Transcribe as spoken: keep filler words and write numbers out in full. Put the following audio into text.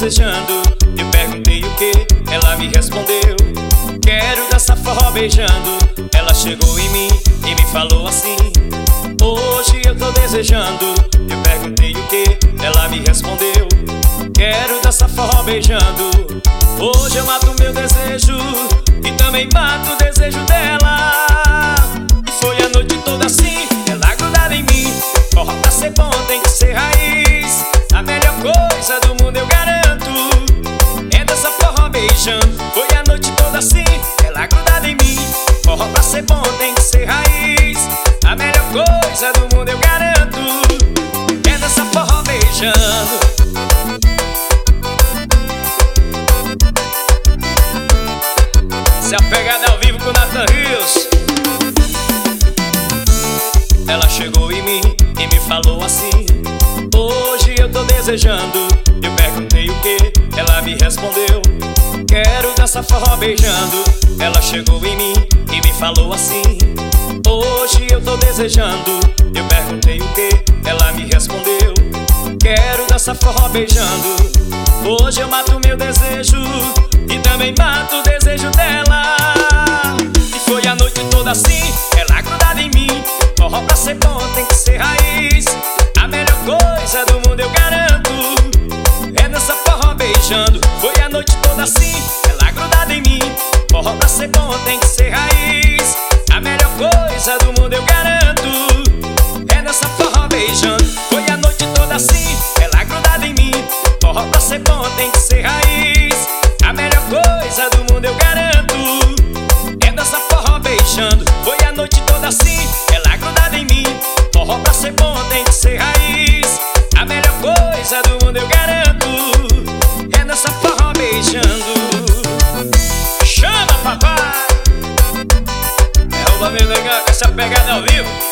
desejando. Eu perguntei o que, ela me respondeu: quero dançar forró beijando. Ela chegou em mim e me falou assim: hoje eu tô desejando. Eu perguntei o que, ela me respondeu: quero dançar forró beijando. Hoje eu mato meu desejo e também mato o desejo dela. E foi a noite toda assim, ela grudada em mim. Forró pra ser bom tem que ser raiz. A melhor coisa do mundo eu garanto é dançar forró beijando. Foi a noite toda assim, ela grudada em mim. Forró pra ser bom tem que ser raiz. A melhor coisa do mundo eu garanto é dançar forró beijando. Essa é a pegada ao vivo com o Nathan Rios. Ela chegou em mim e me falou assim: hoje eu tô desejando. Eu perguntei o que, ela me respondeu: quero dançar forró beijando. Ela chegou em mim e me falou assim: hoje eu tô desejando. Eu perguntei o que, ela me respondeu: quero dançar forró beijando. Hoje eu mato meu desejo e também mato o desejo dela. E foi a noite toda assim, ela grudada em mim. Forró pra ser bom tem que ser raiz. A melhor coisa do mundo eu garanto é dançar forró beijando. Foi a noite toda assim, ela grudada em mim. Forró pra ser bom tem que ser raiz. A melhor coisa do mundo eu garanto é dançar forró beijando. Foi a noite toda assim, ela grudada em mim. Forró pra ser bom tem que ser raiz. A melhor coisa do mundo eu garanto é dançar forró beijando. Foi a noite toda assim, ela grudada em mim. Forró pra ser bom tem que ser raiz. A melhor coisa do mundo eu garanto é dançar forró beijando. Chama, papai! É rouba meio legal com essa pegada ao vivo.